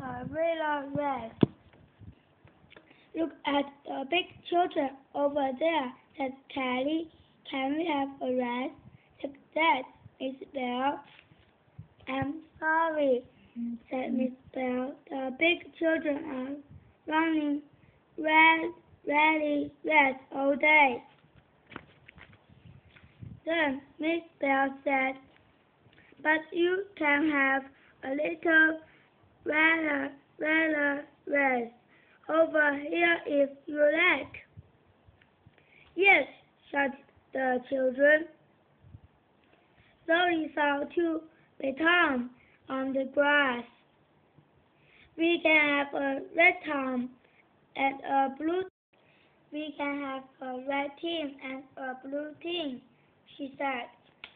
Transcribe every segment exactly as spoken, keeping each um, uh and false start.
a real race. Look at the big children over there, said Kelly. Can we have a race? Said that, Miss Bell. I'm sorry, said Miss Bell. The big children are running red, really red all day. Then Miss Bell said, but you can have a little rather, rather race over here if you like. Yes, shouted the children. Zoe saw two batons on the grass. We can have a red team and a blue. We can have a red team and a blue team, she said.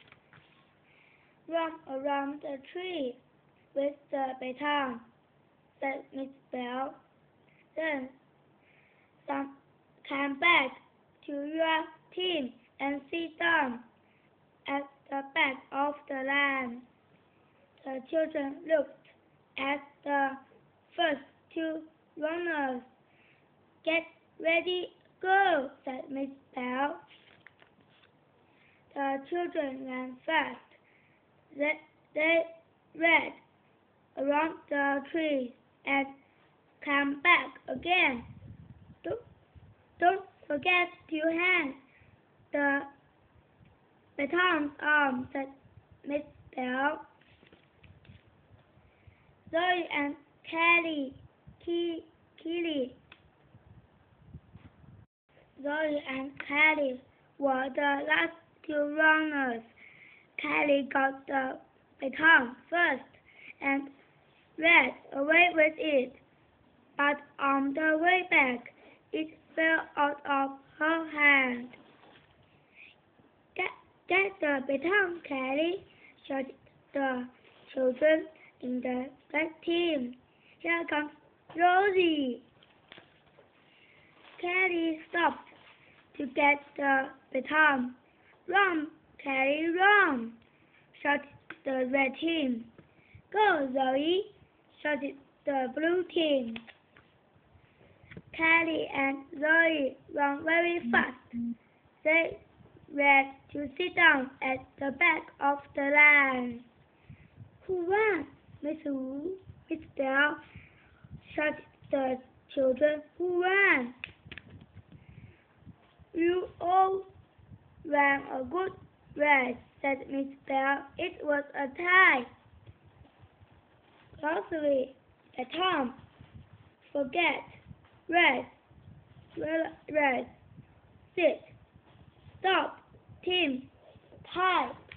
Run around the tree with the baton, said Miss Bell. Then some come back to your team and sit down at the back of the line. The children looked at the first two runners. Get ready, go, said Miss Bell. The children ran fast. They, they ran around the trees and came back again. Don't, don't forget to hand the batons on, said Miss Bell. Zoe and Kelly, Ke Kelly, Zoe and Kelly were the last two runners. Kelly got the baton first and ran away with it, but on the way back, it fell out of her hand. Get, get the baton, Kelly, shouted the children in the black team. Here comes Rosie. Kelly stopped to get the baton. Run, Kelly, run, shouted the red team. Go, Zoe, shouted the blue team. Kelly and Zoe ran very fast. They ran to sit down at the back of the line. Who won? Miss Who? Miss Bell, shouted the children. Who won? You all ran a good race, said Miss Bell. It was a tie. Rosalie, Tom, forget, race, race, sit, stop, team, tie.